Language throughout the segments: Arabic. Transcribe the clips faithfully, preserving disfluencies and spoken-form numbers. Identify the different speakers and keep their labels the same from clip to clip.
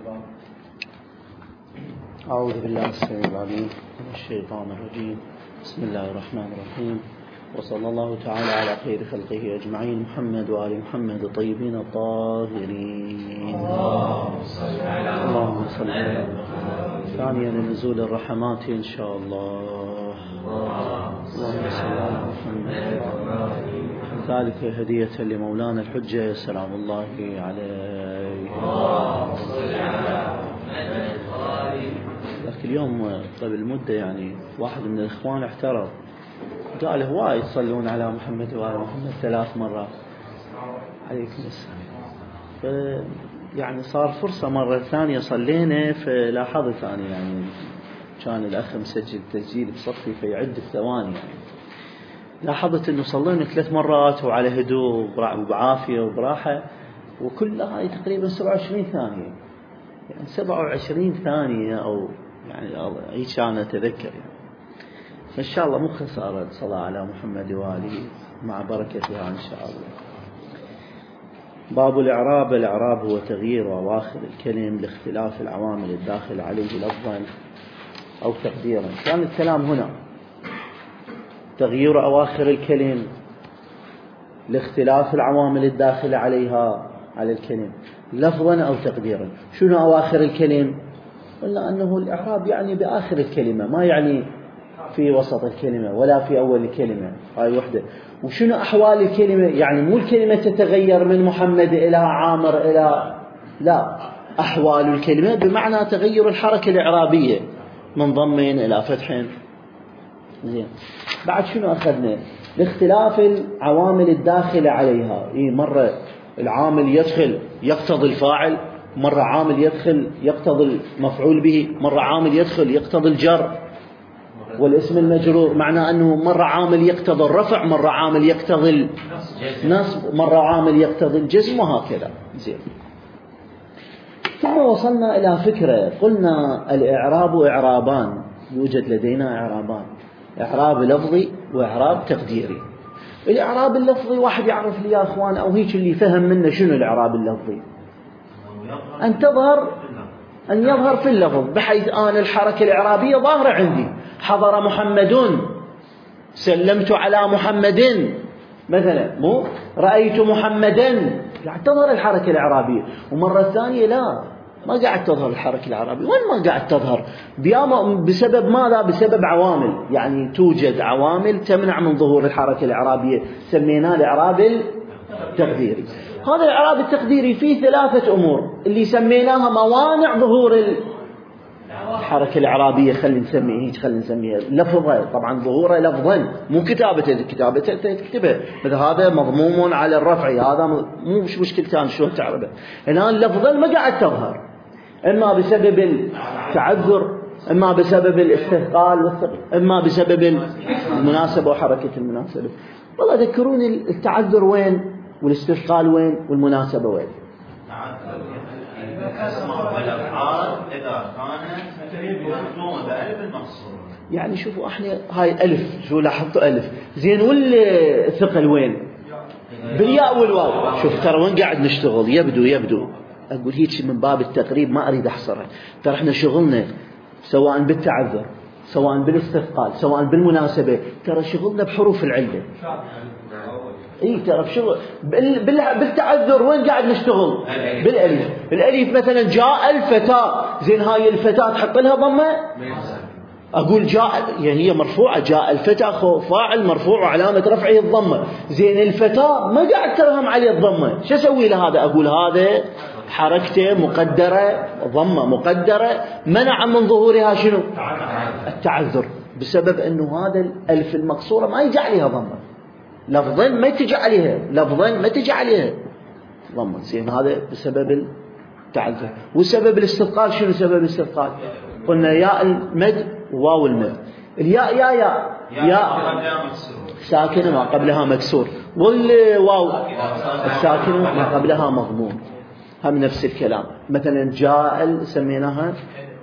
Speaker 1: أعوذ بالله السميع العليم من الشيطان الرجيم. بسم الله الرحمن الرحيم، وصلى الله تعالى على خير خلقه أجمعين، محمد وآل محمد الطيبين الطاهرين. اللهم صل على محمد. ثانيا نزول الرحمات إن شاء الله. اللهم صل على محمد. ذلك هدية لمولانا الحجة سلام الله عليه. لكن اليوم قبل مدة يعني واحد من الإخوان اعترض، قال هواي يصلون على محمد وآل محمد ثلاث مرات. عليكم السلام. يعني صار فرصة مرة ثانية صلينا، فلاحظت أنا يعني كان الأخ مسجل تسجيل بصفي فيعد الثواني، يعني لاحظت إنه صلينا ثلاث مرات وعلى هدوء وبعافية وبراحة، وكلها هاي تقريبا سبعة وعشرين ثانية، يعني سبعة وعشرين ثانية أو يعني أي كان أتذكر يعني. فإن شاء الله مو خسارة صلاة على محمد وآله مع بركتها إن شاء الله. باب الإعراب. الإعراب هو تغيير أواخر الكلم لاختلاف العوامل الداخل عليه لفظا أو تقديرا. كان الكلام هنا تغيير أواخر الكلم لاختلاف العوامل الداخل عليها على الكلم لفظا أو تقديرا. شنو أواخر الكلم؟ قلنا أنه الإعراب يعني بآخر الكلمة، ما يعني في وسط الكلمة ولا في أول الكلمة. هاي وحدة. وشنو أحوال الكلمة؟ يعني مو الكلمة تتغير من محمد إلى عامر إلى، لا، أحوال الكلمة بمعنى تغير الحركة الإعرابية من ضم إلى فتح. زين. بعد شنو أخذنا؟ لاختلاف العوامل الداخلة عليها. إيه، مرة العامل يدخل يقتضي الفاعل، مرة عامل يدخل يقتضي المفعول به، مرة عامل يدخل يقتضي الجر والاسم المجرور، معنى أنه مرة عامل يقتضي الرفع، مرة عامل يقتضي النصب، مرة عامل يقتضي الجزم، وهكذا. زين. ثم وصلنا إلى فكرة، قلنا الإعراب إعرابان، يوجد لدينا إعرابان، إعراب لفظي وإعراب تقديري. الإعراب اللفظي واحد يعرف لي يا أخوان، أو هيك اللي فهم منه شنو الإعراب اللفظي؟ أن تظهر أن يظهر في اللفظ، بحيث أن الحركة الإعرابية ظاهرة عندي. حضر محمد، سلمت على محمد مثلا، مو رأيت محمدا، قاعد تظهر الحركة الإعرابية. ومرة ثانية لا، ما قاعد تظهر الحركة الإعرابية. وين ما قاعد تظهر؟ بسبب ماذا؟ بسبب عوامل، يعني توجد عوامل تمنع من ظهور الحركة الإعرابية، سميناه الإعراب التقديري. هذا الإعراب التقديري فيه ثلاثة أمور اللي سميناها موانع ظهور الحركة الإعرابية. خلي نسميه هيك، خلي نسميها لفظة. طبعا ظهوره لفظا، مو كتابته. كتابته تكتبه مثل هذا مضموم على الرفع، هذا مو مش مشكلتان شلون تعرفه. الآن لفظا ما قاعد تظهر، إما بسبب التعذر، إما بسبب الاستثقال، إما بسبب المناسبة وحركة المناسبة. والله ذكروني التعذر وين والاستثقال وين والمناسبة وين؟ يعني شوفوا احنا هاي ألف، شو لاحظتوا ألف، زين، والثقل وين؟ بالياء والواو. شوف ترى وين قاعد نشتغل، يبدو يبدو أقول هيك من باب التقريب، ما أريد أحصره. ترى احنا شغلنا سواء بالتعذر، سواء بالاستثقال، سواء بالمناسبة، ترى شغلنا بحروف العلة. اي ترى بشغل بالتعذر وين قاعد نشتغل؟ بالالف. الالف مثلا جاء الفتاة، زين هاي الفتاة تحط لها ضمه؟ اقول جاء، يعني هي مرفوعه، جاء الفتاة فاعل مرفوع وعلامه رفعه الضمه. زين الفتاة ما قاعد ترهم عليه الضمه، شو اسوي له هذا؟ اقول هذا حركته مقدره، ضمه مقدره، منع من ظهورها شنو؟ التعذر، بسبب انه هذا الالف المقصوره ما يجي عليها ضمه، لفظا ما تجي عليها، لفظا ما تجي عليها ضمه. زين هذا بسبب التعذر. وسبب الاستثقال شنو سبب الاستثقال؟ قلنا ياء المد وواو المد. الياء يا يا ياء ساكنه ما قبلها مكسور، والواو الساكنه ما قبلها مضموم. هم نفس الكلام. مثلا جاء سميناها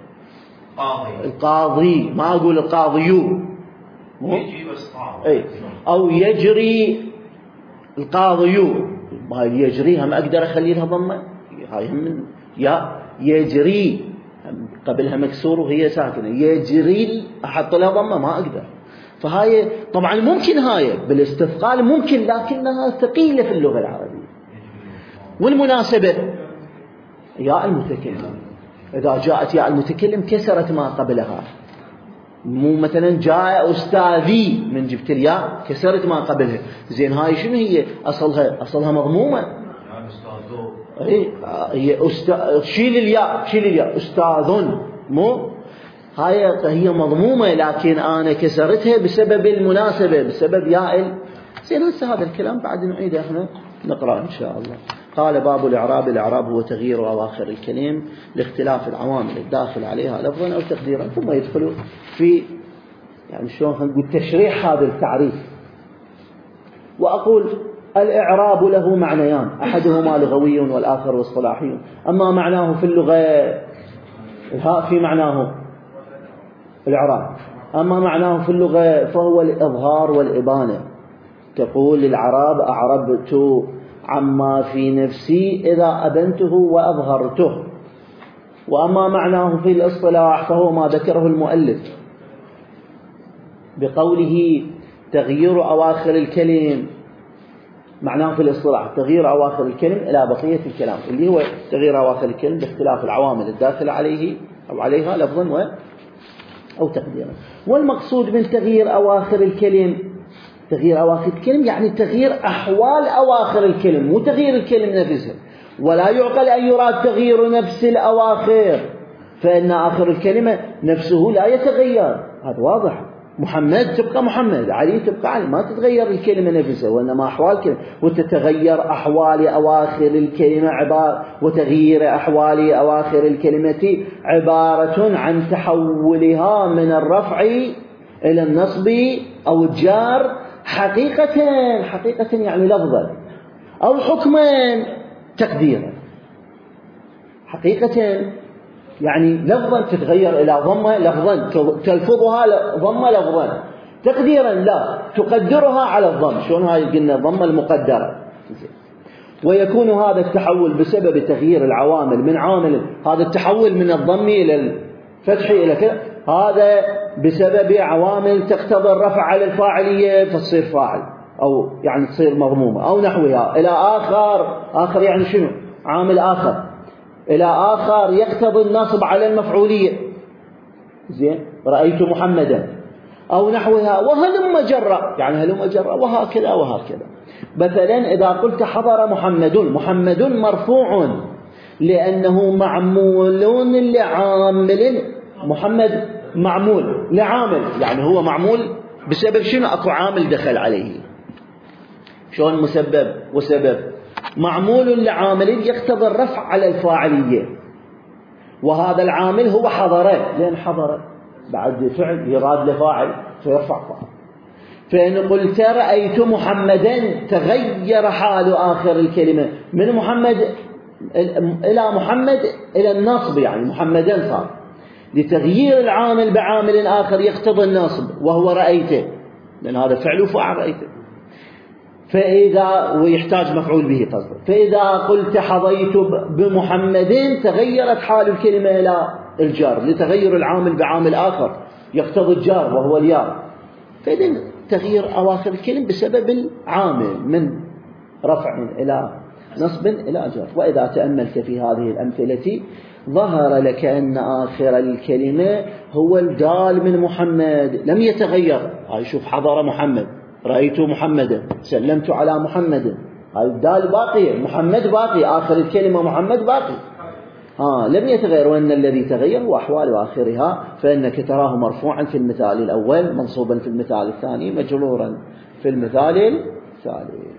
Speaker 1: القاضي، ما اقول القاضيو، اي، او يجري القاضيو، هاي يجري هم اقدر اخلي لها ضمه، هاي هم من يا يجري قبلها مكسور وهي ساكنة، يجري أحط لها ضمة ما أقدر. فهاي طبعا ممكن هاي بالاستثقال ممكن، لكنها ثقيلة في اللغة العربية. والمناسبة ياء المتكلم، إذا جاءت ياء المتكلم كسرت ما قبلها، مو مثلا جاء أستاذي من جبت الياء كسرت ما قبلها. زين هاي شنو هي أصلها؟ أصلها مضمومة. هي هي أستاذ، شيل الياء شيل الياء أستاذ، مو هاي هي مضمومة، لكن أنا كسرتها بسبب المناسبة، بسبب ياء. زين هسه هذا الكلام بعد نعيده احنا نقرأ إن شاء الله. قال باب الإعراب. الإعراب هو تغيير أواخر الكلم لاختلاف العوامل الداخل عليها لفظا أو تقديرا. ثم يدخل في يعني شلون نقول تشريح هذا التعريف. وأقول الإعراب له معنيان، أحدهما لغوي والآخر اصطلاحي. أما معناه في اللغة الهاء في معناه الإعراب، أما معناه في اللغة فهو الإظهار والإبانة. تقول للعرب أعربت عما في نفسي إذا أبنته وأظهرته. وأما معناه في الاصطلاح فهو ما ذكره المؤلف بقوله تغيير أواخر الكلم. معناه في الاصطلاح تغيير أواخر الكلم إلى بقية الكلام، اللي هو تغيير أواخر الكلم باختلاف العوامل الداخلة عليه أو عليها لفظا و أو تقديرا. والمقصود من تغيير أواخر الكلم، تغيير أواخر الكلم يعني تغيير أحوال أواخر الكلم، مو تغيير الكلم نفسها. ولا يعقل أن يراد تغيير نفس الأواخر، فإن آخر الكلمة نفسه لا يتغير، هذا واضح. محمد تبقى محمد، علي تبقى علي، ما تتغير الكلمة نفسها، وإنما أحوال الكلمة. وتتغير أحوال أواخر الكلمة عبارة وتغيير أحوال أواخر الكلمة عبارة عن تحولها من الرفع إلى النصب أو الجار حقيقة، حقيقة يعني لفظا، أو حكما تقديرا. حقيقة يعني لفظا تتغير إلى ضمة لفظا تلفظها ضمة لفظا، تقديرا لا تقدرها على الضم. شلون هاي قلنا الضمة المقدرة. ويكون هذا التحول بسبب تغيير العوامل من عامل، هذا التحول من الضم إلى الفتح إلى كذا، هذا بسبب عوامل تقتضي الرفع على الفاعلية فتصير فاعل، أو يعني تصير مضمومة أو نحوها، إلى آخر. آخر يعني شنو؟ عامل آخر. إلى آخر يقتضي النصب على المفعولية، زين رأيت محمدا أو نحوها. وهلم جرى يعني هلم جرى، وهكذا وهكذا. مثلا إذا قلت حضر محمد، محمد مرفوع لأنه معمول لعامل. محمد معمول لعامل، يعني هو معمول بسبب شنو؟ أكو عامل دخل عليه. شلون مسبب وسبب؟ معمول لعامل يقتضي الرفع على الفاعلية، وهذا العامل هو حضره، لأن حضره بعد فعل يراد لفاعل فيرفع فاعل. فإن قلت رأيت محمدا تغير حال آخر الكلمة من محمد إلى محمد إلى النصب، يعني محمدا صار لتغيير العامل بعامل آخر يقتضي النصب وهو رأيته، لأن هذا فعل وفاعل رأيته. فإذا ويحتاج مفعول به قصده. فإذا قلت حظيت بمحمد تغيرت حال الكلمة إلى الجار لتغير العامل بعامل آخر يقتضي الجار وهو الياء. فإذن تغيير أواخر الكلم بسبب العامل من رفع إلى نصب إلى جر. وإذا تأملت في هذه الأمثلة ظهر لك أن آخر الكلمة هو الدال من محمد لم يتغير. هاي شوف حضر محمد، رأيت محمدا، سلمت على محمد، هاي الدال باقية، محمد باقي، آخر الكلمة محمد باقي، ها لم يتغير. وأن الذي تغير هو أحوال آخرها، فإنك تراه مرفوعا في المثال الأول، منصوبا في المثال الثاني، مجرورا في المثال الثالث.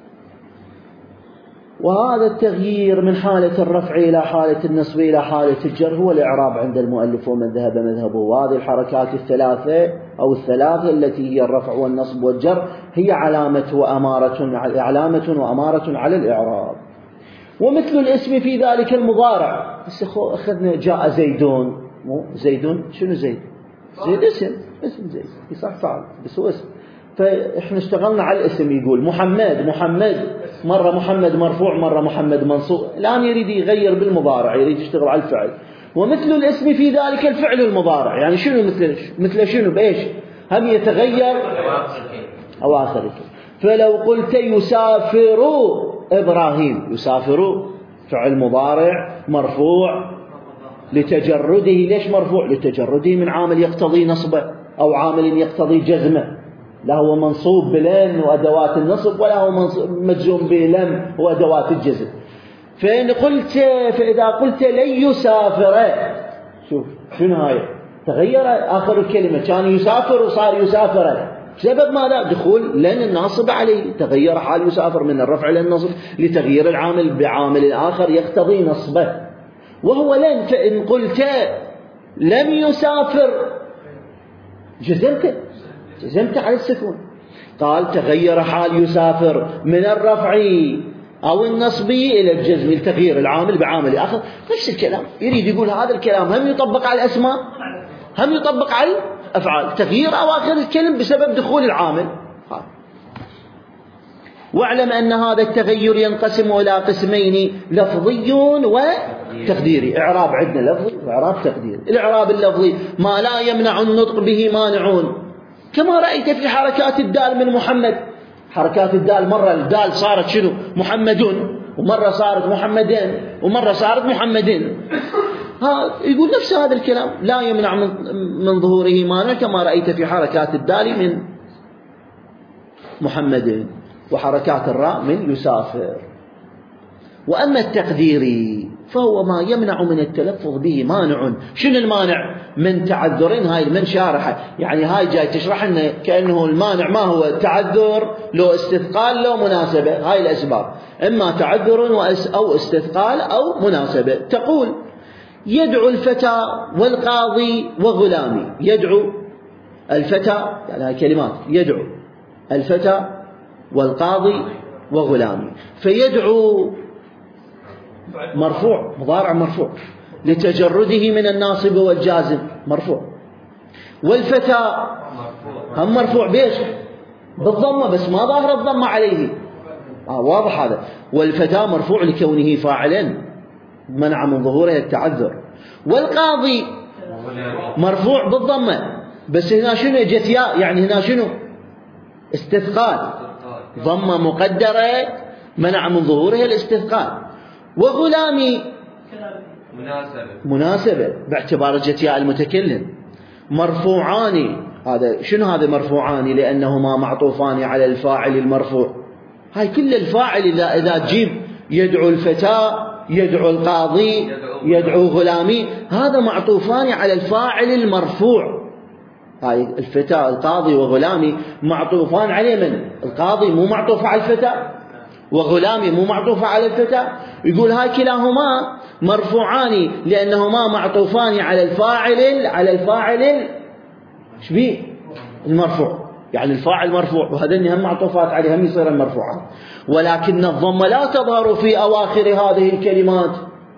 Speaker 1: وهذا التغيير من حالة الرفع إلى حالة النصب إلى حالة الجر هو الإعراب عند المؤلف ومن ذهب مذهبه. وهذه الحركات الثلاثة أو الثلاثة التي هي الرفع والنصب والجر هي علامة وأمارة علامة وأمارة على الإعراب. ومثل الاسم في ذلك المضارع. أخذنا جاء زيدون، مو زيدون شنو زيد؟ زيد اسم، اسم زيد يصح فعل بس هو اسم. فإحنا اشتغلنا على الاسم. يقول محمد، محمد مرة محمد مرفوع مرة محمد منصوب، الآن يريد يغير بالمضارع، يريد يشتغل على الفعل. ومثل الاسم في ذلك الفعل المضارع، يعني شنو مثل مثل شنو بإيش؟ هم يتغير أواخر الكلمة. فلو قلت يسافر إبراهيم، يسافر فعل مضارع مرفوع لتجرده. ليش مرفوع؟ لتجرده من عامل يقتضي نصبه أو عامل يقتضي جزمه. لا هو منصوب بلن وأدوات النصب، ولا هو مجزوم بلم وأدوات الجزم. فإن قلت فإذا قلت لن يسافر، شوف شنو هاي؟ تغير آخر الكلمة، كان يسافر وصار يسافر. سبب ماذا؟ دخول لن الناصب عليه، تغير حال يسافر من الرفع إلى النصب لتغيير العامل بعامل آخر يقتضي نصبه وهو لن. فإن قلت لم يسافر جزمت جزمت على السكون. قال تغير حال يسافر من الرفع أو النصب إلى الجزم لتغيير العامل بعامل آخر. نفس الكلام يريد يقول هذا الكلام هم يطبق على الأسماء هم يطبق على الأفعال، تغيير أواخر الكلم بسبب دخول العامل. واعلم أن هذا التغير ينقسم إلى قسمين، لفظي وتقديري. إعراب عندنا لفظي وإعراب تقديري. الإعراب اللفظي ما لا يمنع النطق به مانعون، كما رأيت في حركات الدال من محمد. حركات الدال مرة الدال صارت شنو؟ محمدون، ومرة صارت محمدين، ومرة صارت محمدين. ها يقول نفس هذا الكلام، لا يمنع من, من ظهوره مانع، كما رأيت في حركات الدال من محمدين وحركات الراء من يسافر. وأما التقديري فهو ما يمنع من التلفظ به مانع. شنو المانع؟ من تعذرين. هاي من شارحة، يعني هاي جاي تشرح لنا كأنه المانع ما هو تعذر لو استثقال لو مناسبة. هاي الأسباب، إما تعذر أو استثقال أو مناسبة. تقول يدعو الفتى والقاضي وغلامي. يدعو الفتى، يعني هاي كلمات، يدعو الفتى والقاضي وغلامي. فيدعو مرفوع مضارع مرفوع لتجرده من الناصب والجازم مرفوع، والفتى هم مرفوع بيش بالضمة بس ما ظاهر الضمة عليه. آه واضح هذا. والفتى مرفوع لكونه فاعلا منع من ظهوره التعذر. والقاضي مرفوع بالضمة بس هنا شنو جت ياء، يعني هنا شنو استثقال، ضمة مقدرة منع من ظهوره الاستثقال. وغلامي مناسبة مناسبة باعتبار جت ياء المتكلم. مرفوعان، هذا شنو هذا مرفوعان؟ لأنهما معطوفان على الفاعل المرفوع. هاي كل الفاعل إذا إذا تجيب يدعو الفتى يدعو القاضي يدعو غلامي، هذا معطوفان على الفاعل المرفوع. هاي الفتى القاضي وغلامي معطوفان عليه من؟ القاضي مو معطوف على الفتى، وغلامي مو معطوف على الفتى. يقول هاي كلاهما مرفوعان لأنهما معطوفان على الفاعل على الفاعل شبيه المرفوع، يعني الفاعل مرفوع وهذين هم معطوفات عليه هم يصير المرفوعات. ولكن الضمة لا تظهر في أواخر هذه الكلمات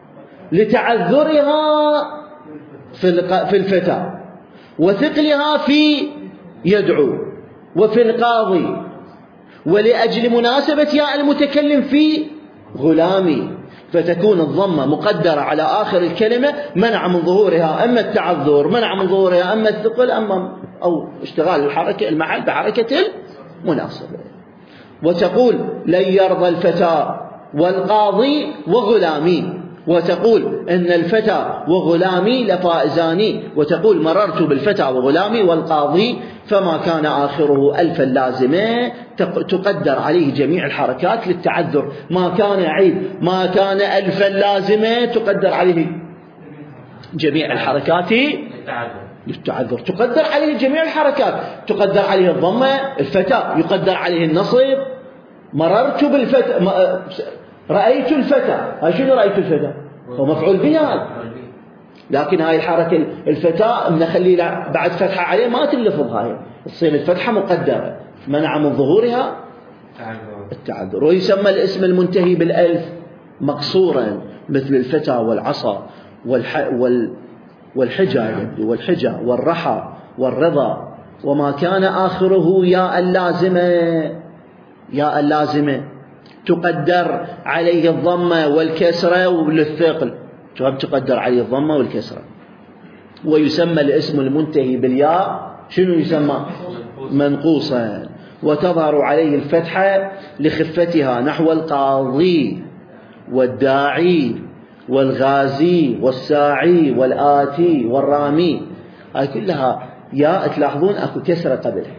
Speaker 1: لتعذرها في الفتى وثقلها في يدعو وفي القاضي، ولأجل مناسبة ياء المتكلم في غلامي، فتكون الضمة مقدرة على آخر الكلمة منع من ظهورها أما التعذر منع من ظهورها أما الثقل أما أو اشتغال الحركة المحل بحركة المناسبة. وتقول لن يرضى الفتى والقاضي وغلامي، وتقول إن الفتى وغلامي لفائزان، وتقول مررت بالفتى وغلامي والقاضي فما كان آخره ألفا لازمة تقدر عليه جميع الحركات للتعذر. ما كان عيد ما كان ألفا لازمة تقدر عليه جميع الحركات للتعذر، تقدر عليه جميع الحركات، تقدر عليه الضمة الفتى، يقدر عليه النصب. مررت بالفتى رأيت الفتى، هاي شنو رأيت الفتى؟ هو مفعول به هذا، لكن هاي الحركة الفتى نخلي بعد فتحة عليه ما تلفظ، هاي تصير الفتحة مقدرة منع من ظهورها التعذر. ويسمى الاسم المنتهي بالألف مقصورا مثل الفتى والعصا والح وال والحجة والحجة والرحى والرضا وما كان آخره ياء اللازمة، ياء اللازمة تقدر عليه الضمة والكسرة وللثقل، تقدر عليه الضمة والكسرة. ويسمى الاسم المنتهي بالياء شنو يسمى؟ منقوصا. وتظهر عليه الفتحة لخفتها، نحو القاضي والداعي والغازي والساعي والآتي والرامي، هاي كلها ياء تلاحظون اكو كسرة قبلها.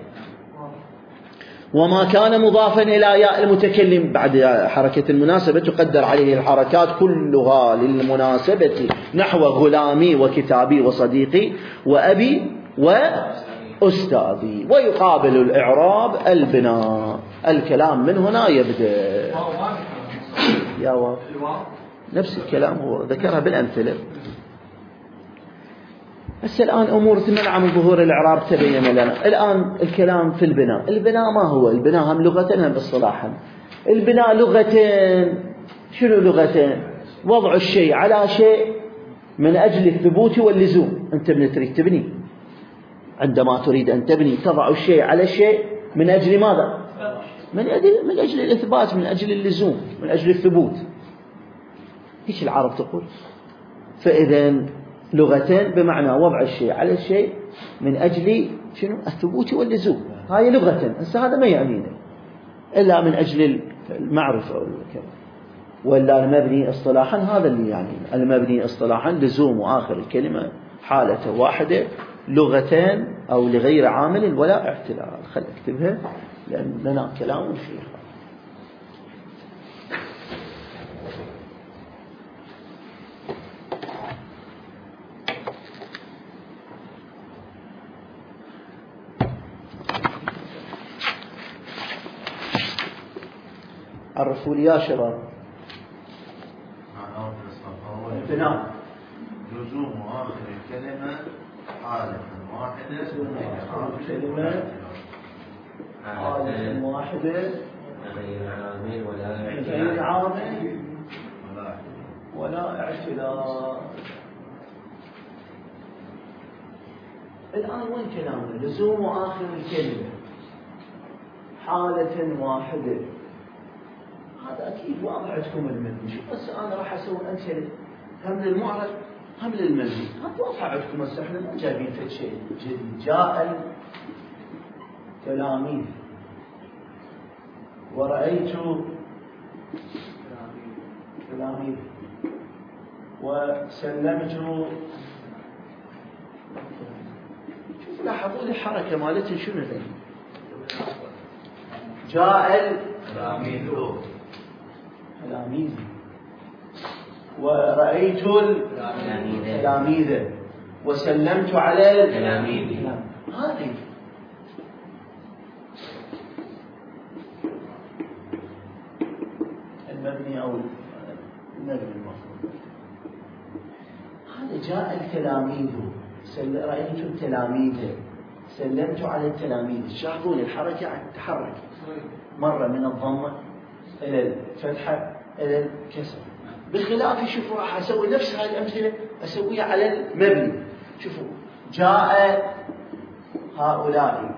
Speaker 1: وما كان مضافا إلى ياء المتكلم بعد حركة المناسبة تقدر عليه الحركات كلها للمناسبة، نحو غلامي وكتابي وصديقي وأبي وأستاذي. ويقابل الإعراب البناء. الكلام من هنا يبدأ. يا واو نفس الكلام هو ذكرها بالأمثلة. بس الآن أمور تمنع من ظهور الإعراب تبين لنا. الآن الكلام في البناء. البناء ما هو؟ البناء هم لغة هم اصطلاحا. البناء لغتين. شنو لغتين؟ وضع الشيء على شيء من أجل الثبوت واللزوم. أنت من تريد تبني، عندما تريد أن تبني تضع الشيء على الشيء من أجل ماذا؟ من أجل, من أجل الإثبات، من أجل اللزوم، من أجل الثبوت. هيك العرب تقول. فإذا لغتين بمعنى وضع الشيء على الشيء من أجل شنو؟ الثبوت واللزوم. هاي لغة. هسه هذا ما يعنينا إلا من أجل المعرفة والكلام. ولا المبني اصطلاحا هذا اللي يعنينا. المبني اصطلاحا لزوم وآخر الكلمة حالة واحدة، لغتين أو لغير عامل ولا اعتلال. خل اكتبها لأن لنا كلام فيها. عرفوا لي يا شباب. البناء
Speaker 2: لزوم آخر الكلمة حالة واحدة،
Speaker 1: كلمة حالة واحدة
Speaker 3: غير عامل ولا
Speaker 1: غير عامل ولا اعتلال. الآن وين كلامنا؟ لزوم آخر الكلمة حالة واحدة. هذا أكيد واضح عندكم المبني. شوف بس أنا راح أسوي أمثلة هم للمعرب هم للمبني. هذا واضح عندكم. بس إحنا ما جايبين فد شيء جديد. جاء التلاميذ ورأيت تلاميذ وسلمت. شوف لاحظوا لي الحركة مالتي شنو ذي. جاء
Speaker 2: تلاميذ
Speaker 1: تلاميذ ورأيت التلاميذ وسلمت على
Speaker 3: التلاميذ.
Speaker 1: هذه المبني أو المبني المفروض. هذا جاء التلاميذ رأيت التلاميذ سلمت على التلاميذ. شاهدون الحركة تتحرك مرة من الضمة إلى الفتحة إلى الكسر. بخلاف شوفوا راح أسوي نفس هذه الأمثلة أسويها على المبني. شوفوا جاء هؤلاء،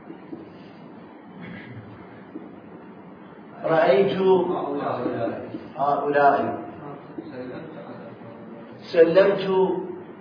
Speaker 1: رأيت هؤلاء، سلمت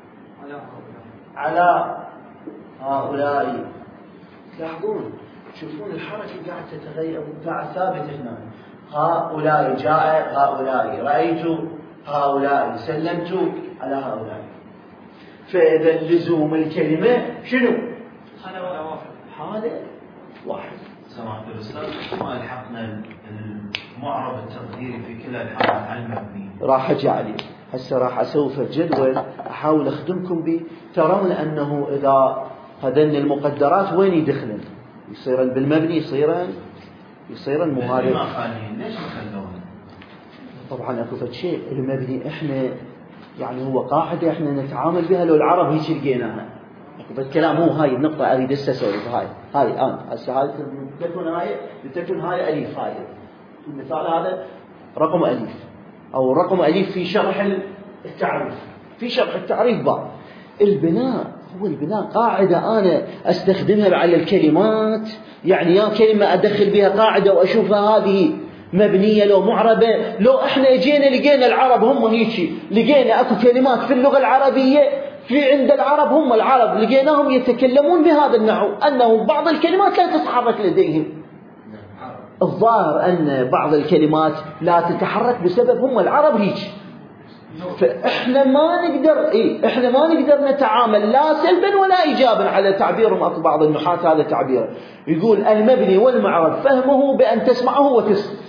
Speaker 1: على هؤلاء. لاحظون تشوفون الحركة قاعدة تتغير، قاعدة ثابتة هنا. هؤلاء جاء هؤلاء، رأيت هؤلاء، سلمت على هؤلاء. فإذا لزوم الكلمة شنو؟ حالة واحدة. حالة واحدة.
Speaker 2: سماحة الأستاذ ما الحقنا المعرب التقديري في كلا الحالات على المبني.
Speaker 1: راح أجي عليه هسه. راح أسوي في الجدول أحاول أخدمكم به. ترون أنه إذا هذين المقدرات وين يدخلن؟ يصيرن بالمبني، يصيرن يصيرن مهارب.
Speaker 2: ما خالين ليش ما خلونا؟
Speaker 1: طبعا اكو فد شيء المبني احنا يعني هو قاعده احنا نتعامل بها. لو العرب هيك لقيناها اكو فد كلام. هو هاي النقطه اريد هسه اسوي هاي هاي الان هسه هاي تكون هاي تكون هاي الف. هاي المثال هذا رقم الف او رقم الف في شرح التعريف. في شرح التعريف باب البناء هو البناء قاعدة أنا أستخدمها على الكلمات، يعني يا كلمة أدخل بها قاعدة وأشوفها هذه مبنية لو معربة. لو إحنا جينا لقينا العرب هم هيك، لقينا أكو كلمات في اللغة العربية في عند العرب، هم العرب لقيناهم يتكلمون بهذا النحو، أنه بعض الكلمات لا تتحرك لديهم. الظاهر أن بعض الكلمات لا تتحرك بسبب هم العرب هيك. فإحنا ما نقدر إيه إحنا ما نقدر نتعامل لا سلبا ولا إيجابا على تعبيرهم. أكو بعض النحاة هذا تعبير يقول المبني والمعرب فهمه بأن تسمعه وتسكت.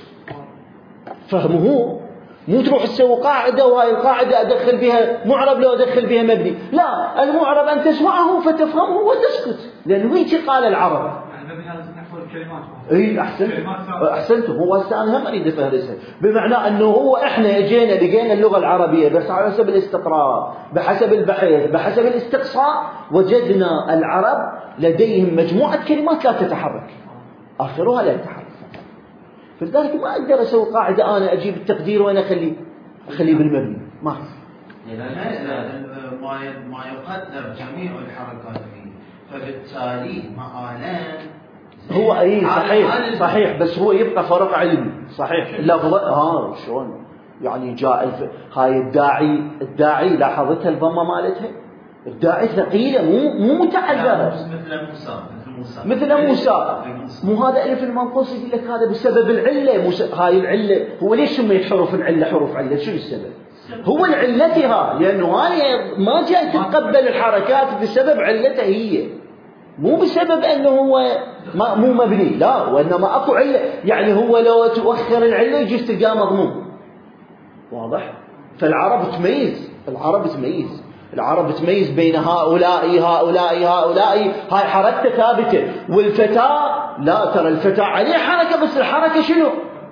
Speaker 1: فهمه مو تروح تسوي قاعدة وهاي القاعدة أدخل بها معرب لو أدخل بها مبني، لا، المعرب أن تسمعه فتفهمه وتسكت، لأنه هيك قال العرب. اي احسنت احسنتم. هو هسه انا هم اريد افهرسها، بمعنى انه هو احنا اجينا لقينا اللغه العربيه بس على حسب الاستقراء، بحسب البحث، بحسب الاستقصاء، وجدنا العرب لديهم مجموعه كلمات لا تتحرك، اخرها لا يتحرك. فلذلك ما اقدر اسوي قاعده انا اجيب التقدير وانا اخليه اخليه بالمبني، ما
Speaker 2: ما يقدر جميع الحركات فيه، فبالتالي مآلان
Speaker 1: هو اي صحيح صحيح، بس هو يبقى فرق علمي صحيح. اللفظة ها شلون يعني جاء الف... هاي الداعي الداعي لاحظتها الضمه مالتها، الداعي ثقيله مو مو متعذره
Speaker 2: مثل موسى
Speaker 1: مثل موسى. مو هذا الف المنقوص يقول لك هذا بسبب العله. موسى هاي العله، هو ليش سميت حروف العله حروف عله؟ شو السبب؟ هو العلتها، لانه هاي ما جاي تتقبل الحركات بسبب علتها هي، مو بسبب أنه هو ما مو مبني، لا، وإنما أكو علة. يعني هو لو تؤخر العلة يجي تلقاه مضمون، واضح؟ فالعرب تميز العرب تميز العرب تميز بين هؤلاء هؤلاء هؤلاء. هاي حركته ثابتة، والفتاة لا، ترى الفتاة عليه حركة بس الحركة شنو؟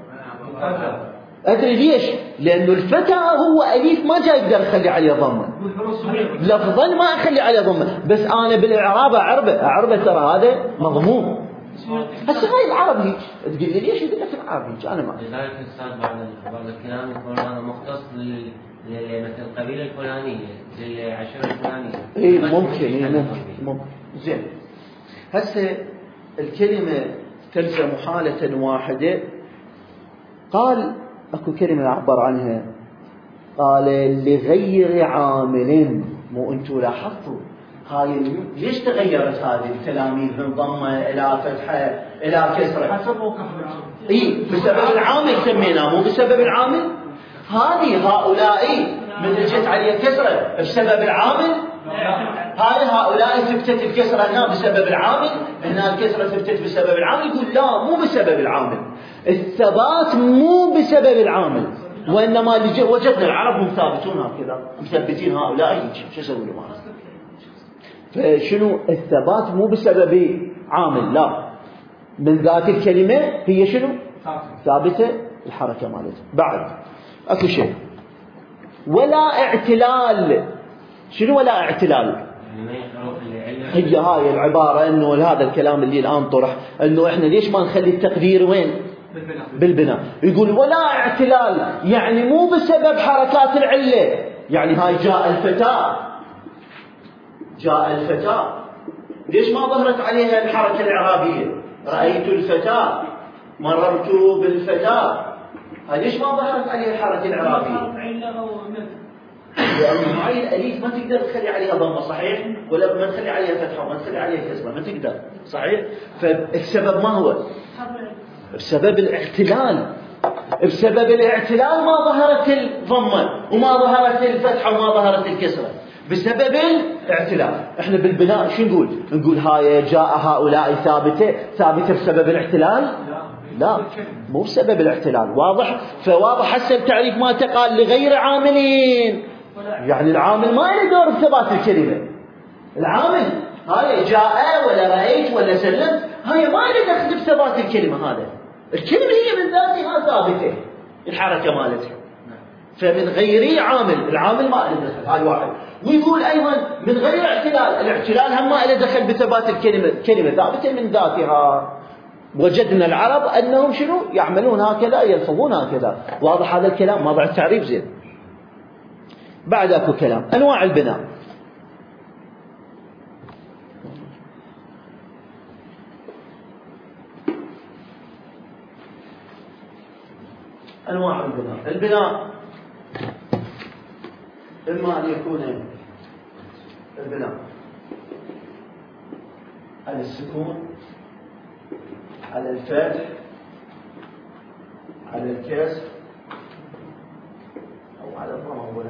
Speaker 1: أدري ليش؟ لأنه الفتاة هو أليف ما جاي يقدر يخلي عليه ضمة، لفظا ما أخلي عليه ضمة، بس أنا بالإعراب أعربه أعربه ترى هذا مضمون. هسه هاي العرب هيك تقول لي ليش؟ يقول لك العرب هيك. أنا ما
Speaker 3: لذلك أستاذ بعض بعض الكلام يكون هذا مختص لل مثل القبيلة الفلانية للعشيرة الفلانية.
Speaker 1: إيه ممكن إيه ممكن ممكن زين. هسه الكلمة تلزم حالة واحدة. قال أكو كلمة أعبر عنها، قال لغير عامل. مو أنتوا لاحظتوا هاي ليش تغيرت هذه التلاميذ من ضمة إلى فتحة إلى كسرة؟
Speaker 4: حسب موقف العامل.
Speaker 1: إيه بسبب العامل سميناه، مو بسبب العامل. هذه هؤلاء من جت عليه كسرة بسبب العامل. هاي هؤلاء ثبتت الكسرة هنا بسبب العامل، هنا الكسرة ثبتت بسبب العامل. يقول لا، مو بسبب العامل، الثبات مو بسبب العامل، وإنما وجدنا العرب هم ثابتون هكذا مثبتين هؤلاء. شو يسوي لهم هذا؟ فشنو الثبات؟ مو بسبب عامل، لا، من ذات الكلمة هي شنو؟ ثابتة الحركة مالتها. بعد أكو شيء ولا اعتلال. شنو ولا اعتلال؟ هي هاي العبارة انه هذا الكلام اللي الآن طرح، انه احنا ليش ما نخلي التقدير وين؟ بالبناء. يقول ولا اعتلال، يعني مو بسبب حركات العلة. يعني هاي جاء الفتاة جاء الفتاة ليش ما ظهرت عليها الحركة الإعرابية؟ رأيت الفتاة، مررت بالفتاة، هاي ليش ما ظهرت عليها الحركة الإعرابية؟ لأن هاي الأليف ما تقدر تخلي عليها ضمة، صحيح؟ ولا ما تخلي عليها فتحة وما تخلي عليها كسرة، ما تقدر، صحيح؟ فالسبب ما هو؟ بسبب الاعتلال. بسبب الاعتلال ما ظهرت الضمة وما ظهرت الفتحة وما ظهرت الكسرة، بسبب الاعتلال. احنا بالبناء شو نقول؟ نقول هاي جاء هؤلاء ثابتة ثابتة بسبب الاعتلال؟ لا، مو بسبب الاعتلال. واضح؟ فواضح هسه التعريف ما تقال لغير عاملين، يعني العامل ما له دور بثبات الكلمة. العامل هاي جاء ولا رأيت ولا سلمت، هاي ما له دخل بثبات الكلمة. هذا الكلمة هي من ذاتها ثابتة الحركة مالتها. فمن غير عامل، العامل ما له دخل، هاي واحد. ويقول أيضا من غير اعتلال، الاعتلال هم ما له دخل بثبات الكلمة، كلمة ثابتة من ذاتها. وجدنا العرب أنهم شنو يعملون هكذا، يلفظون هكذا. واضح هذا الكلام؟ ما بعد تعريف زين. بعد أكو كلام أنواع البناء. أنواع البناء. البناء إما أن يكون البناء على السكون، على الفتح، على الكسر، أو على الضم أولا.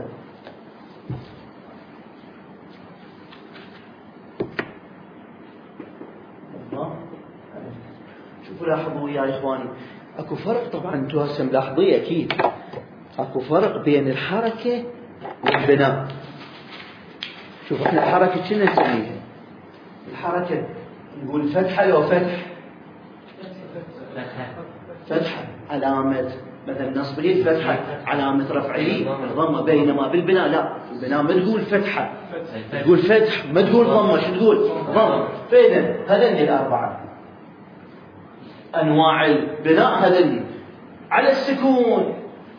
Speaker 1: شوفوا لاحظوا وياي يا إخواني، أكو فرق طبعا، أنتوا هسه ملاحظين أكيد أكو فرق بين الحركة والبناء. شوف إحنا الحركة شنو نسميها؟ الحركة نقول فتحة لو فتح فتحة علامة مثلا نصبه، فتحة علامة رفعه الضمة، بينما بالبناء لا، البناء ما تقول فتحة، تقول فتح، ما تقول ضمة، شو تقول؟ ضم. فإذا هذين الأربعة أنواع البناء، هذين على السكون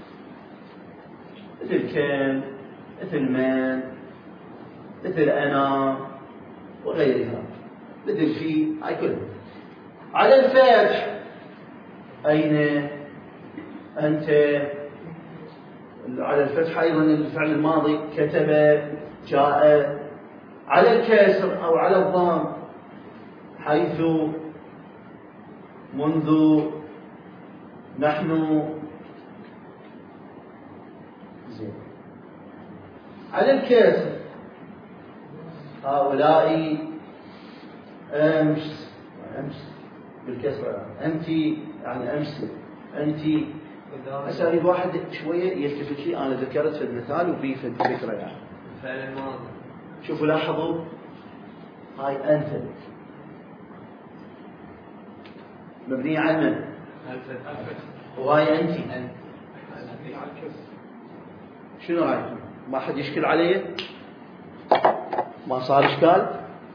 Speaker 1: مثل كان، مثل من، مثل أنا وغيرها، مثل في، هاي كلها. على الفتح أين، أنت. على الفتح أيضا الفعل الماضي كتب، جاء. على الكسر أو على الضم حيث، منذ، نحن. زين. على الكسر هؤلاء، أمس، أمس بالكسر، أنت يعني أمس، أنت. هسه أريد واحد شوية يلتفت لي، أنا ذكرت في المثال وفي في الفكرة يعني.
Speaker 3: فعل الماضي.
Speaker 1: شوفوا لاحظوا، هاي أنت مبنية على من؟ وهاي أنت. شنو رأيكم؟ ما حد يشكل علي؟ ما صار إشكال؟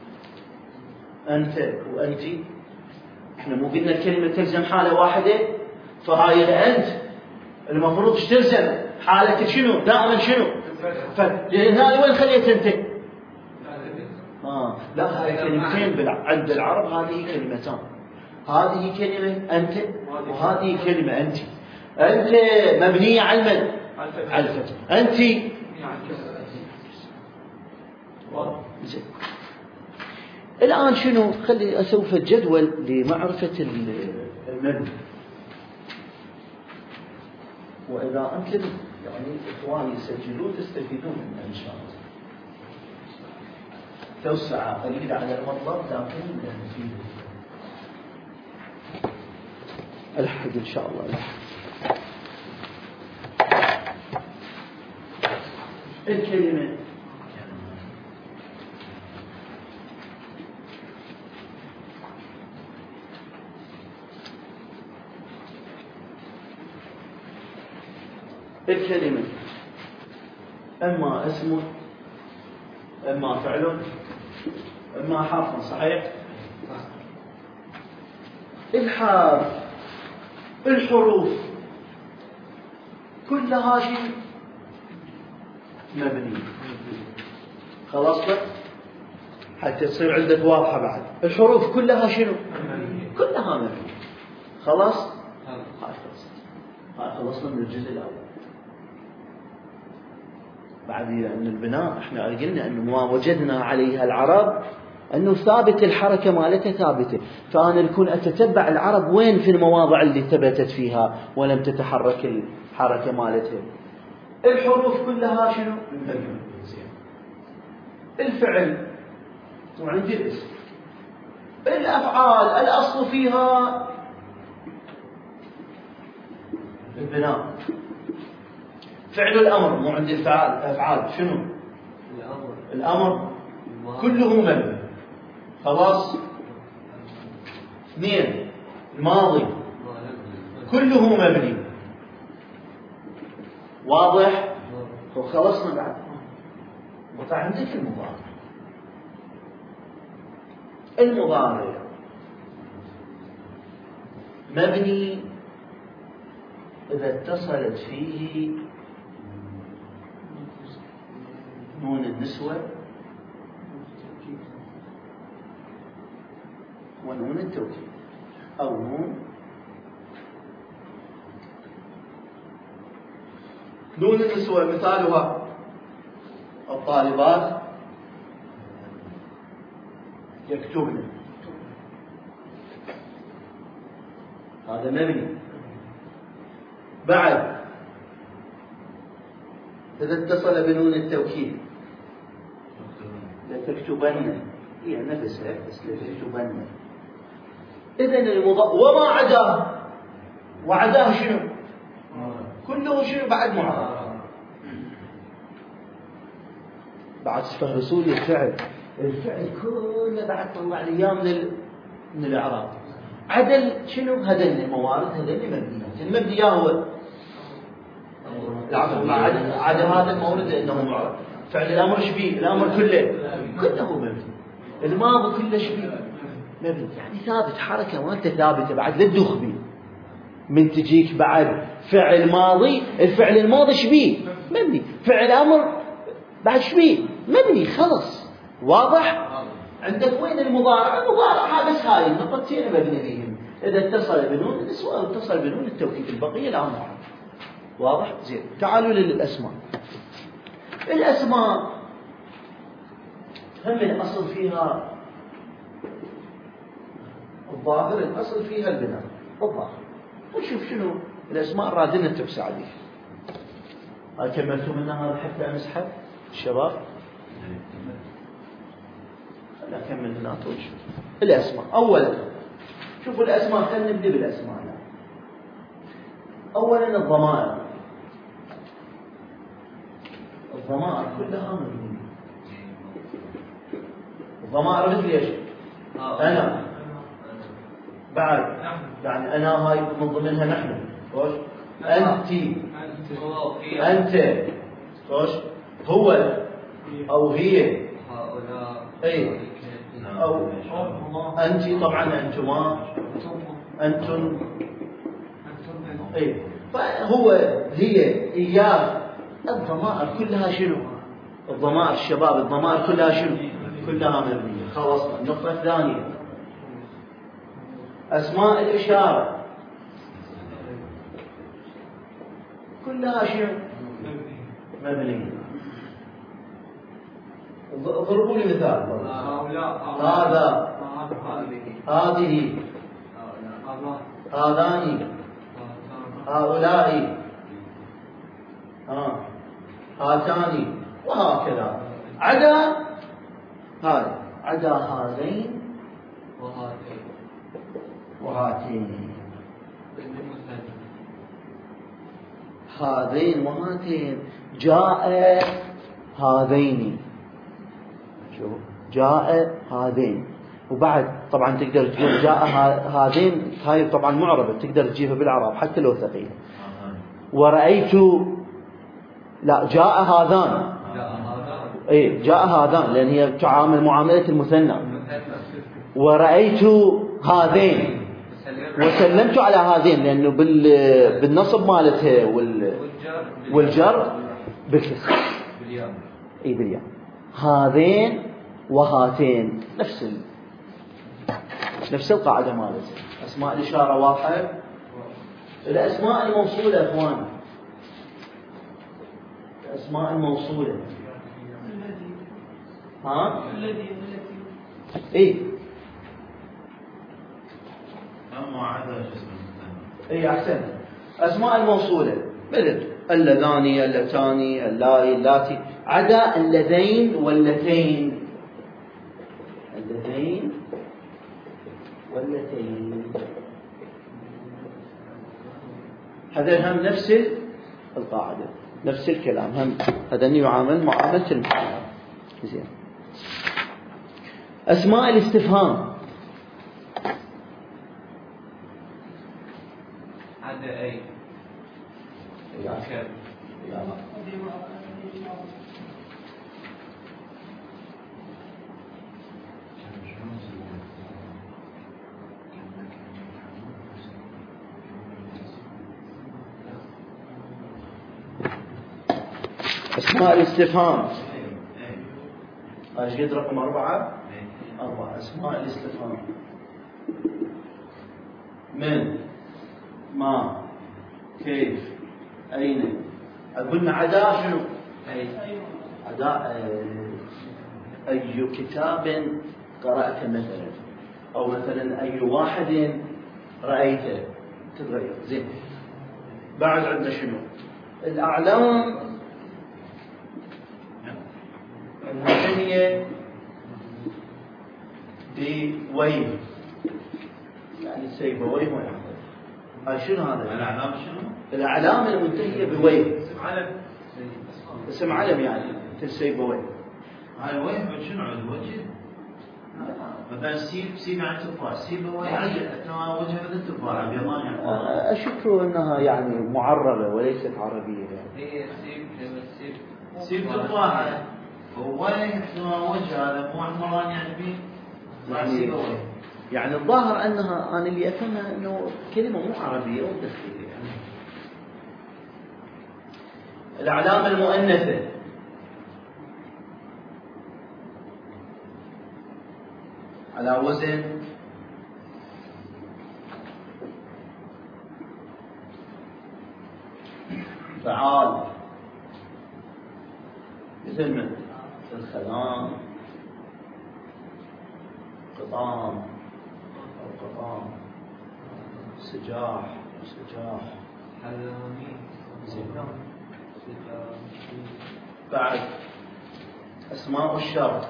Speaker 1: أنت وأنتي، إحنا مو قلنا الكلمة تلزم حالة واحدة؟ فهاي أنت المفروض تلزم حالة شنو؟ دائما شنو؟ فهنا وين خليت أنت؟ آه لا، هاي كلمتين عند العرب، هذه كلمتان، هذه كلمة أنت وهذه كلمة أنت. أنت مبنية على المد، على الفتح، أنت زين. الآن شنو؟ خلي أسوف الجدول لمعرفة المبني، وإذا أنتم يعني إخواني يسجلون تستفيدون منه إن شاء الله. توسع قليلا على المطلب لكن مفيد. الحق إن شاء الله. الحق. الكلمة الكلمة إما اسم، إما فعل، إما حرف، صحيح؟ الحرف، الحروف كلها شيء مبني. خلاص لك حتى تصير عندك واضحة بعد. الحروف كلها شنو؟ كلها مبني. خلاص؟ هاي خلصت. هاي خلصنا من الجزء الأول. بعد أن البناء احنا قلنا أنه ما وجدنا عليها العرب أنه ثابت، الحركة مالتها ثابتة، فأنا نكون أتتبع العرب وين في المواضع اللي ثبتت فيها ولم تتحرك الحركة مالتها. الحروف كلها شنو؟ الفعل وعندي الاسم. الأفعال الأصل فيها البناء. فعل الأمر مو عندي الفعال، أفعال شنو؟ الأمر. الأمر كله مبني. خلاص. اثنين الماضي كله مبني. واضح؟ وخلصنا بعد. وقع عندك المضارع. المضارع مبني إذا اتصلت فيه نون النسوة ونون التوكيد، أو نون نون النسوة مثالها الطالبات يكتبن، هذا مبني. بعد إذا اتصل بنون التوكيد لتكتبن، هي نفسها بس لتكتبن. إذن المضاف وما عداه، وعداه شنو؟ كله شنو بعد معرب. بعد تفهرسوا لي الفعل، الفعل كله بعد طلع لي اياه من ال... من الاعراب. عدل شنو؟ هذين الموارد، هذين المبنيات. المبني هو العفو، ما عدا عدا هذا المورد انه معرب. فعل الامر شبيه، الامر كله كله مبني. الماضي كله شبيه مبني، يعني ثابت، حركه مالته ثابته بعد لا تدوخ بيه. من تجيك بعد فعل ماضي، الفعل الماضي شبيه مبني، فعل امر بعد شبيه مبني، خلص. واضح؟ عندك وين المضارع؟ المضارع بس هاي النقطتين مبني بهم، اذا اتصل بنون النسوة او اتصل بنون التوكيد، البقيه لا معرب. واضح؟ زين. تعالوا للاسماء. الاسماء هم الاصل فيها الظاهر، الاصل فيها البناء الظاهر. ونشوف شنو الاسماء الرادنه التوسع عليه. هل كملتوا منها هذا حتى امسحه الشباب؟ لا كمل هنا طول. الاسماء اولا، شوفوا الاسماء، خلينا نبدا بالاسماء. اولا الضمائر، الضمائر كلها مبنيه. الضمائر مثل ايش؟ انا، بعد يعني انا هاي من ضمنها نحن، خوش، انت، انت، خوش، هو او هي، اي، او انت، طبعا انتما، انتم، اي، فهو، هي، اياه. الضمائر كلها شنو؟ الضمائر الشباب، الضمائر كلها شنو؟ كلها مبنيه. خلصنا. النقطه الثانيه اسماء الاشاره كلها شنو؟ مبنيه. اضربوا لي مثال. هذا، هذه، هذان، هؤلاء، ها، هاتان، وهكذا. عدا هذا، عدا هذين
Speaker 3: وهاتين
Speaker 1: وهاتين، هذين وهاتين. جاء هذين، شو جاء هذين. وبعد طبعا تقدر تقول جاء هذين، هاي طبعا معربة تقدر تجيبها بالعرب حتى لو ثقيلة. ورأيت، لا جاء هذان، اي جاء هذان لأن هي تعامل معاملة المثنى. ورأيت هذين وسلمت على هذين لأنه بالنصب مالتها والجر بالكسر، اي بالياء. هذين وهاتين نفس ال... نفس القاعدة مالتها. أسماء الإشارة واضحة. الأسماء الموصولة أخوان، الأسماء الموصولة، ها؟ إيه
Speaker 2: أما عدا شو اسمه؟
Speaker 1: إيه أحسن. أسماء الموصولة مثل اللذان، اللتان، اللائي، اللاتي، عدا اللذين واللتين، اللذين واللتين، هذا هم نفس القاعدة، نفس الكلام، هم هذا يعامل معاملة المثنى. زين. أسماء الاستفهام
Speaker 3: عدا أي
Speaker 1: يا أسماء الاستفهام. ايش قد رقم أربعة؟ أربعة. أسماء الاستفهام: من، ما، كيف، أين، قلنا عدا شنو؟
Speaker 3: أي
Speaker 1: عدا أي كتاب قرأت مثلا، أو مثلا أي واحد رأيته، تتغير. زين، بعد عندنا شنو؟ الأعلام المنتهية بويه، يعني سيبويه ويحفظ. هاي شنو هذا؟
Speaker 2: الأعلام شنو؟
Speaker 1: الأعلام المنتهية بويه،
Speaker 2: اسم علم.
Speaker 1: اسم علم يعني مثل سيبويه.
Speaker 2: هاي ويه شنو عنده وجه؟ مثلا سيب سيب عن تفاح، سيب هو يعني وجه مثل التفاح ابيضان يعني.
Speaker 1: أشك أنها يعني معربة وليست عربية يعني.
Speaker 3: هي سيب سيب
Speaker 2: سيب تفاحة هو وجه هذا مو احمران يعني فيه
Speaker 1: يعني, يعني الظاهر أنها أنا اللي أفهمها أنه كلمة مو عربية وتسخيرية يعني. الأعلام المؤنثة على وزن فعال، مثل من الخلام، قطام أو قطام، سجاح سجاح، بعد أسماء الشر.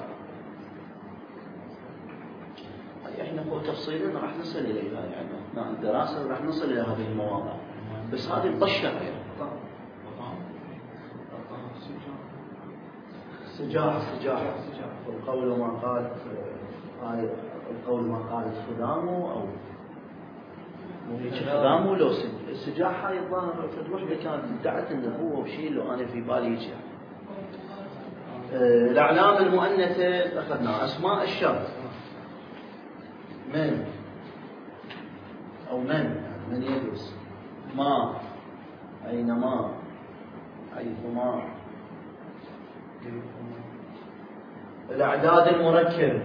Speaker 1: احنا فوق تفصيلا راح نصل اليها يعني اثناء الدراسه راح نصل الى هذه المواضع، بس هذه الطشه يعني. سجاح سجاح والقول ما قال هاي القول ما قال خدامه او مو هيك خدامه لو السجاح. هاي الظاهر في الوحده كانت ادعت انه هو وشيء لو انا في بالي هيك يعني. الاعلام المؤنثه اخذنا اسماء الشر، من أو من من يدرس، ما أينما حيثما. الأعداد المركبة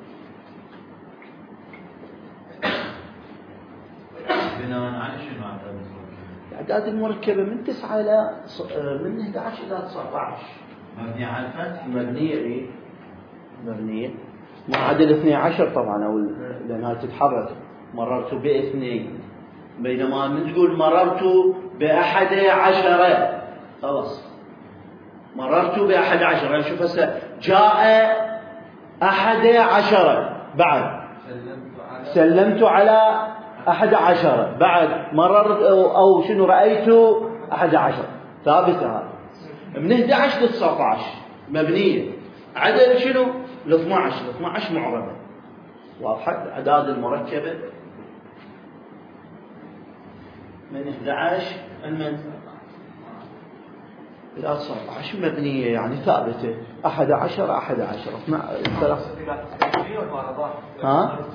Speaker 2: بناء على شنو أعداد المركبة؟
Speaker 1: الأعداد المركبة من تسعة إلى من أحد عشر إلى تسعة عشر.
Speaker 2: مبنية على الفتح؟
Speaker 1: مبنية إيه؟ مبنية ما عدا الاثني عشر طبعا، أو لأنها تتحرك. مررت باثنين، بينما من تقول مررت بأحد عشر خلاص مررت بأحد عشر. يعني شوف هسه جاء أحد عشر، بعد سلمت على أحد عشر، بعد مررت أو, أو شنو رأيت أحد عشر، ثابتة هذا. من أحد عشر ل تسعة عشر مبنية، عدد شنو؟ ل اثني عشر، ل اثني عشر معربة. واضحة؟ الأعداد المركبة من أحد عشر المن إلى تسعة عشر مبنية يعني ثابتة. أحد عشر أحد عشر ثلاث. ها؟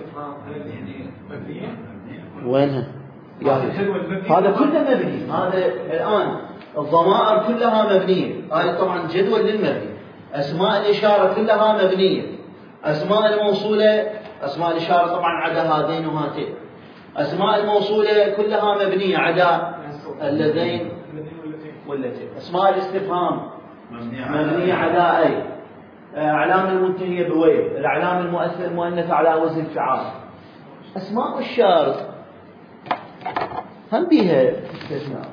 Speaker 1: وينها؟ هذا كله مبني. هذا الآن الضمائر كلها مبنية. هذا طبعا جدول للمبني. أسماء الإشارة كلها مبنية. أسماء الموصولة، أسماء الإشارة طبعا عدا هذين وهاتين. أسماء الموصولة كلها مبنية عدا اللذين والتين. أسماء الاستفهام مبنية عدا أي. أعلام المنتهية بويل. الأعلام المؤثر المؤنثة على وزن فعال. أسماء الشرط هم بيها استثناء.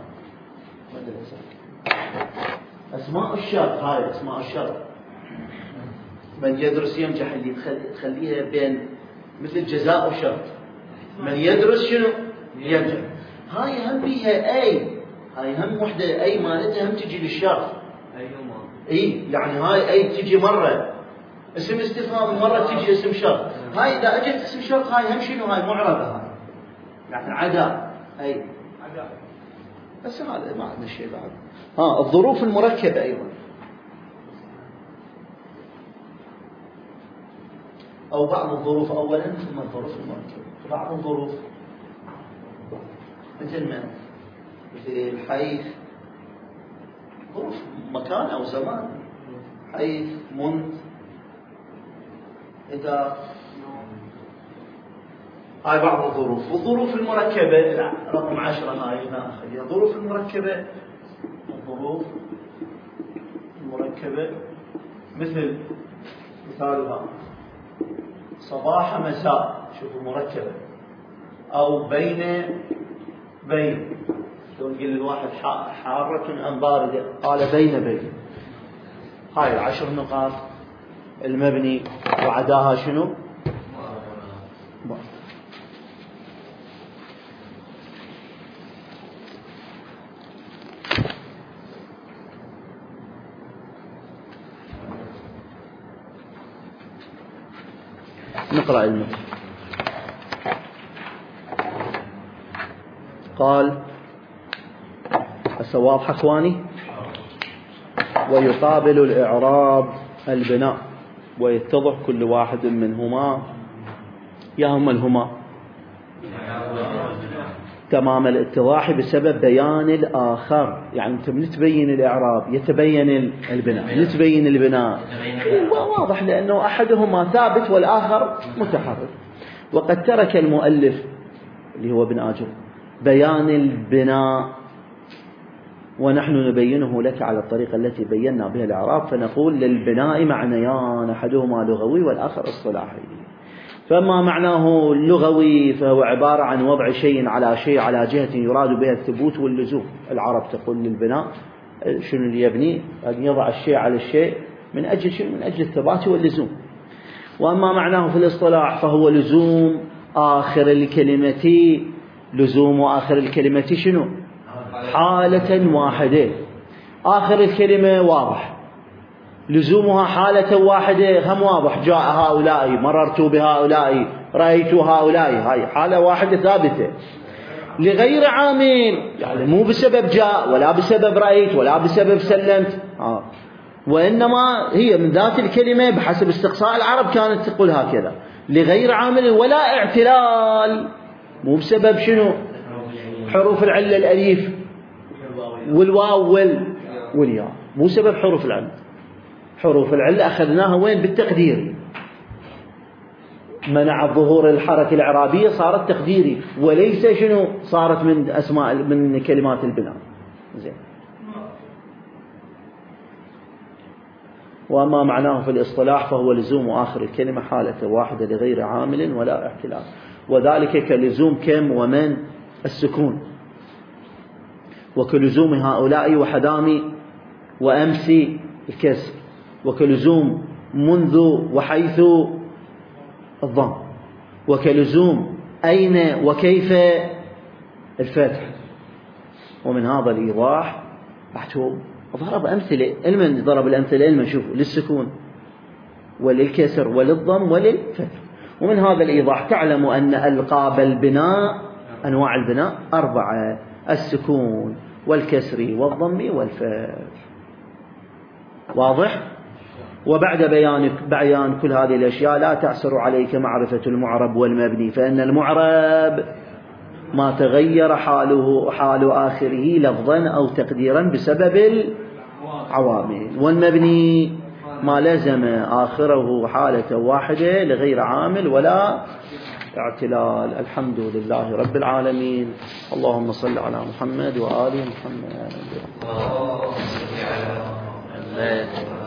Speaker 1: أسماء الشرط، هاي أسماء الشرط من يدرس ينجح، اللي تخليها بين مثل جزاء وشرط. من يدرس شنو؟ ينجح. هاي هم بيها أي، هاي هم وحدة أي مالتها هم تجي للشرط.
Speaker 3: أيهما؟
Speaker 1: إيه يعني هاي أي تجي مرة اسم استفهام، مرة تجي اسم شرط. هاي إذا أجت اسم شرط هاي هم شنو؟ هاي معربة. هاي يعني عدا أي عدا. بس هذا ما عندنا شيء بعد. ها الظروف المركبة أيضا، أو بعض الظروف أولا ثم الظروف المركبة. بعض الظروف مثل من؟ مثل حيث، ظروف مكان أو زمان. حيث، منذ، إذا. هاي بعض الظروف. والظروف المركبة رقم عشرة هاي ناخذ. الظروف المركبة، الظروف الحروف المركبة مثل مثالها صباح مساء، شوفوا مركبة، أو بين بين، شلون يقول الواحد حارة أم باردة، قال بين بين. هاي العشر نقاط المبني وعداها شنو؟ نقرأ المثل. قال السواضح اخواني. ويقابل الإعراب البناء، ويتضح كل واحد منهما يا هم الهما تمام الاتضاح بسبب بيان الآخر. يعني أنت من تبين الإعراب يتبين البناء، نتبين البناء واضح لأنه أحدهما ثابت والآخر متحرك. وقد ترك المؤلف اللي هو ابن آجر بيان البناء، ونحن نبينه لك على الطريقة التي بينا بها الإعراب، فنقول للبناء معنيان، أحدهما لغوي والآخر اصطلاحي. فما معناه اللغوي فهو عبارة عن وضع شيء على شيء على جهة يراد بها الثبوت واللزوم. العرب تقول للبناء شنو اللي يبني؟ أن يضع الشيء على الشيء من أجل شيء، من أجل الثبات واللزوم. وأما معناه في الاصطلاح فهو لزوم آخر الكلمة، لزوم آخر الكلمة شنو؟ حالة واحدة. آخر الكلمة واضح، لزومها حالة واحدة هم واضح، جاء هؤلاء، مررت بهؤلاء، رأيت هؤلاء، هاي حالة واحدة ثابتة. لغير عامل يعني مو بسبب جاء ولا بسبب رأيت ولا بسبب سلمت، آه. وإنما هي من ذات الكلمة بحسب استقصاء العرب كانت تقول هكذا، لغير عامل ولا اعتلال، مو بسبب شنو؟ حروف العلة الأليف والواو والياء، مو سبب حروف العلة. حروف العلة أخذناها وين؟ بالتقدير، منع ظهور الحركة الإعرابية صارت تقديري، وليس شنو صارت من أسماء من كلمات البناء. زين. وأما معناه في الاصطلاح فهو لزوم آخر الكلمة حالة واحدة لغير عامل ولا احتلال، وذلك كلزوم كم ومن السكون، وكلزوم هؤلاء وحدامي وأمسي الكسر، وكلزوم منذ وحيث الضم، وكلزوم أين وكيف الفتح. ومن هذا الإيضاح أحتوب ضرب أمثلة، علما ضرب الأمثلة علما شوفوا للسكون وللكسر وللضم وللفتح. ومن هذا الإيضاح تعلم أن ألقاب البناء أنواع البناء أربعة: السكون والكسر والضم والفتح. واضح؟ وبعد بيان بيان كل هذه الأشياء لا تعسر عليك معرفة المعرب والمبني، فإن المعرب ما تغير حاله حال آخره لفظا أو تقديرا بسبب العوامل، والمبني ما لزم آخره حالة واحدة لغير عامل ولا اعتلال. الحمد لله رب العالمين. اللهم صل على محمد وآل محمد.